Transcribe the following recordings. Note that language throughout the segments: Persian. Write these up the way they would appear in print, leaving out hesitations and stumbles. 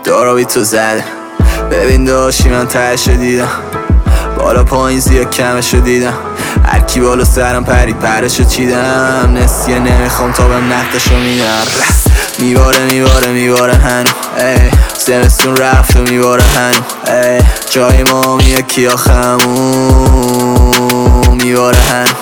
دارا بی تو زده. ببین داشتی من تهشو دیدم، بالا پایین زیاد کمشو دیدم. هرکی بالا سرم پرید پرشو چیدم. نسیه نمیخوام تا بهم نقدشو میدم. میباره هنو زمستون رفت و میباره هنو جای ما یکی آخمون. میباره هنو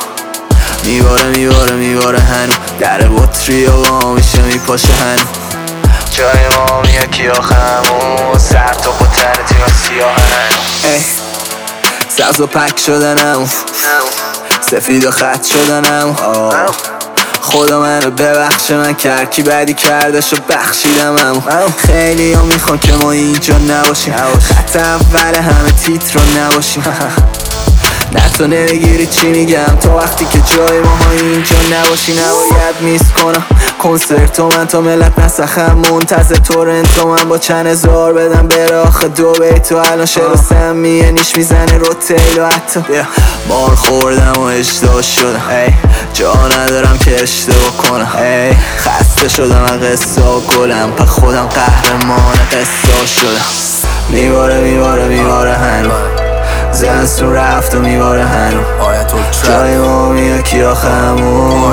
میباره هنو در بطری و با میشه میپاشه هنو جای ما یکی آخمون. سر تا پتن تیم سیاه هنو سبز و پک شدنم، سفید و خط شدنم. خدا منو ببخشه، من کرکی بدی کردش و بخشیدم. خیلی ها میخوان که ما اینجا نباشیم، خط اول همه تیتر رو نباشیم. نه تو نمیگیری چی میگم، تا وقتی که جای ما اینجا نباشی. نباید میس کنم کنسرت و من تا ملت نسخم منتظر تورنتو. من با چند هزار بدم بره آخه دو بیتو. الان شراسم نیش میزنه رو تیل و حتی مار خوردم و اشتباه شدم. جا ندارم که اشتباه کنم. خسته شدم از قصه و گلم، پا خودم قهرمان قصه شدم. میباره هنو زمستون رفت و میباره هنو جای ما یکی آخمون.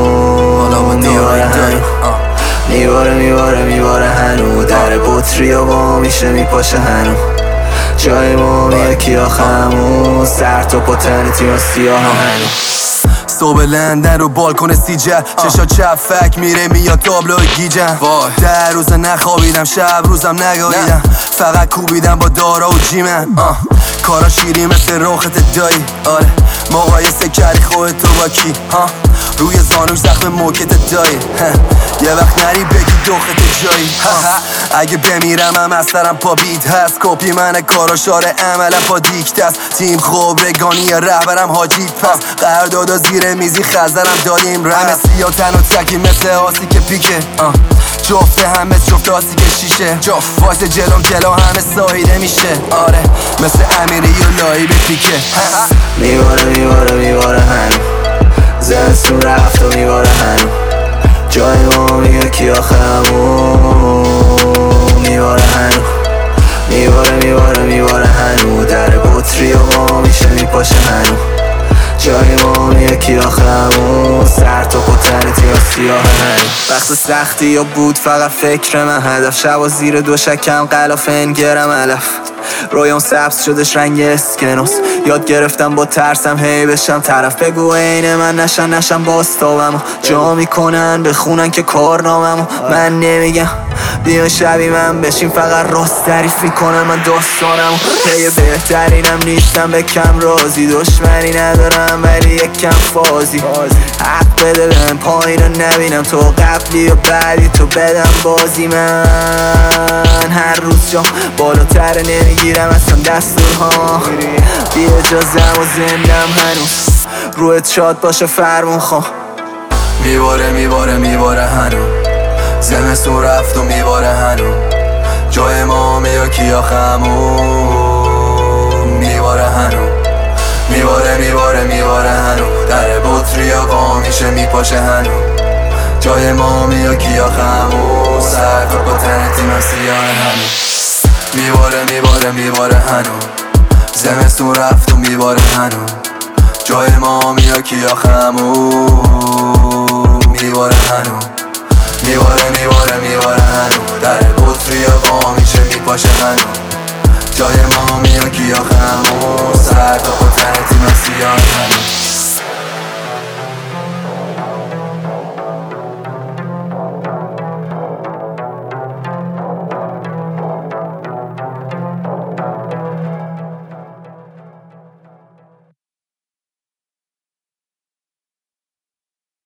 میباره هنو در بطری و با میشه میپاشه هنو جای ما یکی آخمون. سر تا پتن تیم سیاه هنو صبح لندن رو بالکن سیجه، چشا چفک میره میاد تابلوی گیجم. در روز نخوابیدم، شب روزم نگاهیدم، فقط کوبیدم با دارا و جیمن. کارا شیری مثل روخت دایی، آره مقایسه کردی خودتو با کی؟ روی زانوش زخم موکت دایی، یه وقت نری بگی دوخت جایی. اگه بمیرم هم از سرم پا بیت هست، کپی من کارا شاره عملم پا دیکت است. تیم خوب رگانی رهبرم حاجی پس، قراردادا زیر میزی خزرم داریم رم. همه سیا تن و تکی مثل آسی که پیکه، جفته همه جفت آسی که شیشه. وایس جلوم جلو همه سایده میشه، آره مثل امیری و لایی به پیکه. میباره هنو زمستون رفت و میباره هنو جای ما یکی آخمون. میباره هنو میباره هنو در بطری و با میشه میپاشه هنو جای ما یکی آخمون. سر تا پتن تیم سیاه هنو وقت سختی یا بود فقط فکر من هدف. شب و زیر دو شکم قلاف انگرم علف. رویام سبز شدش رنگ اسکنوس، یاد گرفتم با ترسم هی بشم طرف. بگو عین من نشن باستابمو جا میکنن بخونن که کارناممو. من نمیگم بیان شبی من بشین فقط راست تعریف میکنن من داستانمو. پی بهترینم نیستم به کم رازی، دشمنی ندارم ولی یک کم فازی. حق بده بهم پایین رو نبینم، تو قبلی و بعدی تو بدم بازی. من هر روز جام بالاتر نمیگیرم اصلا دستورها، بی اجازم و زندم هنوز رویت شاد باشه فرمون خواه. میباره هنو زمستون رفت و میباره هنو جای ما یکی آخمون. میباره هنو میباره هنو در بطری و با میشه میپاشه هنو جای ما یکی آخمون. سر تا پتن تیم سیاه هنو میباره هنو زمستون رفت و میباره هنو جای ما یکی آخمون. میباره هنو هنو در بطری و با میشه میپاشه هنو جای ما یکی آخمون. سر تا پتن تیم سیاه هنو